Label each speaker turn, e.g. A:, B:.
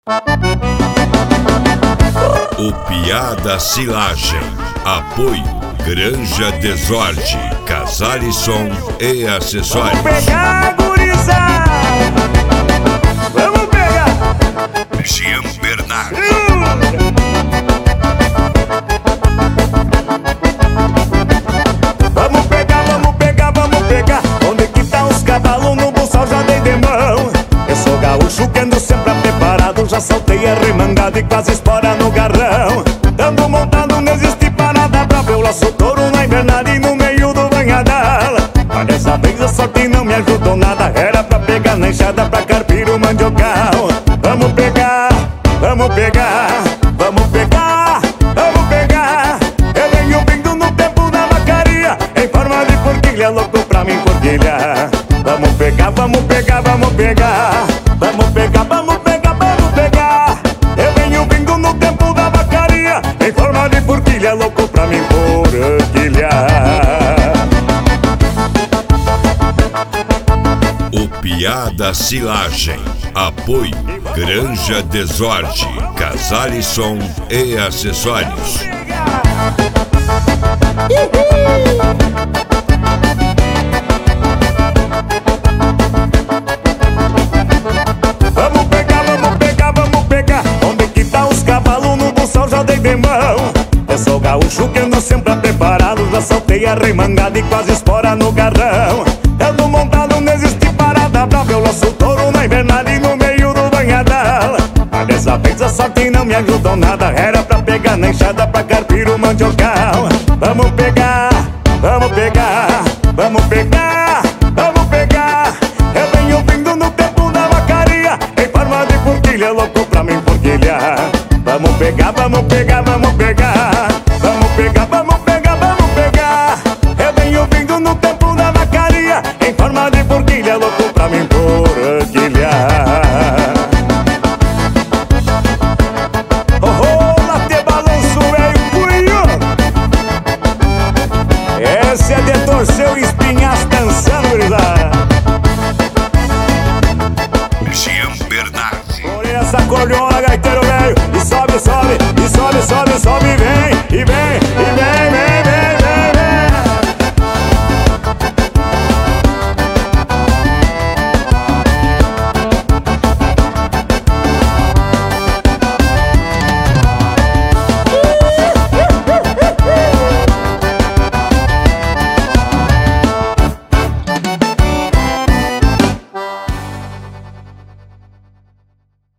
A: O Piada Silagem. Apoio Granja Desorde, Casale-som e acessórios.
B: Vamos pegar, gurizada! Vamos pegar!
A: Jean Bernard.
B: Vamos pegar, vamos pegar, vamos pegar. Onde que tá os cavalos? No bolsal já dei de mão. Eu sou gaúcho que ando sempre preparado. Já saltei arremangado e quase espora no garrão. Ando montado, não existe parada pra ver o laço touro na invernada e no meio do banhadal. Mas dessa vez a sorte não me ajudou nada. Era pra pegar na enxada pra carpir o mandiocal. Vamos pegar, vamos pegar, vamos pegar, vamos pegar. Eu venho vindo no tempo da vacaria, em forma de forquilha, louco pra me enforquilhar. Vamos pegar, vamos pegar, vamos pegar. Vamos pegar, vamos pegar, vamos pegar. Eu venho vindo no tempo da vacaria, em forma de forquilha, louco pra me enforquilhar.
A: O Piada Silagem. Apoio Granja Desorde, Casale-som e acessórios.
B: Vamos pegar, vamos pegar, vamos pegar. Onde que tá os cavalos? No bolsal já dei de mão. Eu sou gaúcho que ando sempre preparado. Já saltei arremangado e quase espora no garrão. Ando montado, não existe parada pra ver o laço touro na invernada e no meio do banhadal. Mas dessa vez a sorte não me ajudou nada. Era pra pegar na enxada pra carpir o mandiocal. Vamos pegar, vamos pegar, vamos pegar, vamos pegar. Eu venho vindo no tempo da vacaria, em forma de forquilha, louco pra me enforquilhar. Vamos pegar, vamos pegar, vamos pegar. Vamos pegar, vamos pegar, vamos pegar. Eu venho vindo no tempo da vacaria, em forma de forquilha, louco pra me enforquilhar. Oh, oh, lá te balanço, velho cunho. Esse é de torcer o espinhaço dançando, gurizada.
A: Jean Bernard.
B: Por essa cordiona, gaiteiro velho. E sobe, sobe, e sobe, sobe, sobe, e vem, e vem, e vem.